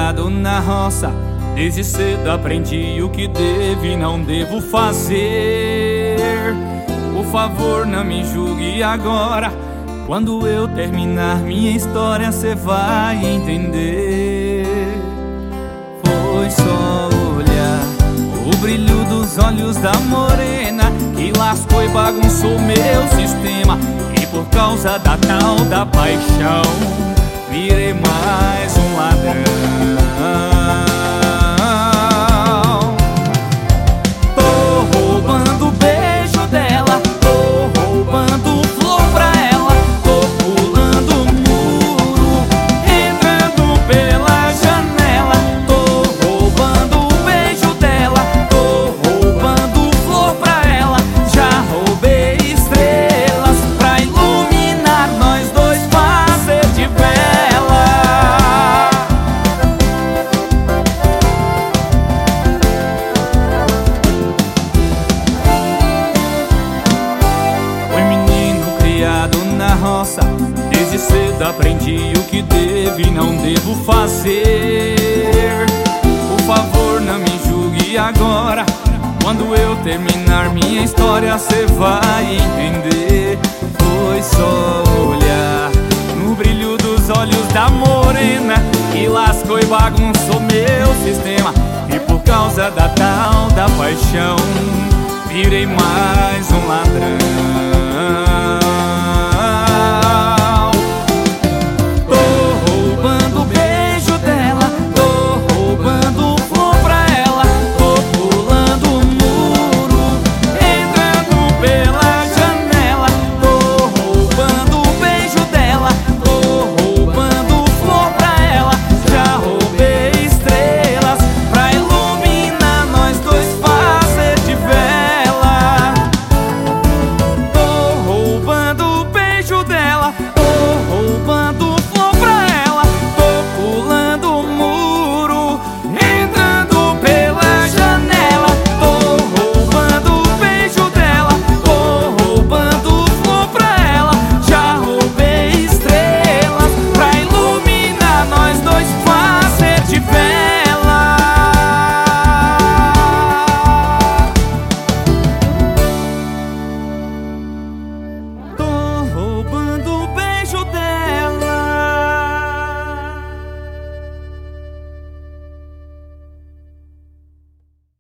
criado na roça, desde cedo aprendi o que devo e não devo fazer. Por favor, não me julgue agora. Quando eu terminar minha história, cê vai entender. Foi só olhar o brilho dos olhos da morena que lascou e bagunçou meu sistema. E por causa da tal da paixão, virei mais um ladrão. Tô roubando o beijo dela, tô roubando flor pra ela, tô pulando o muro, entrando pela janela. Tô roubando o beijo dela, tô roubando flor pra ela. Já roubei estrelas pra iluminar nós dois, fazer de vela. Fui menino criado na roça, desde cedo aprendi o que devo e não devo fazer. Por favor, não me julgue agora. Quando eu terminar minha história, cê vai entender. Foi só olhar no brilho dos olhos da morena que lascou e bagunçou meu sistema. E por causa da tal da paixão, virei mais um ladrão.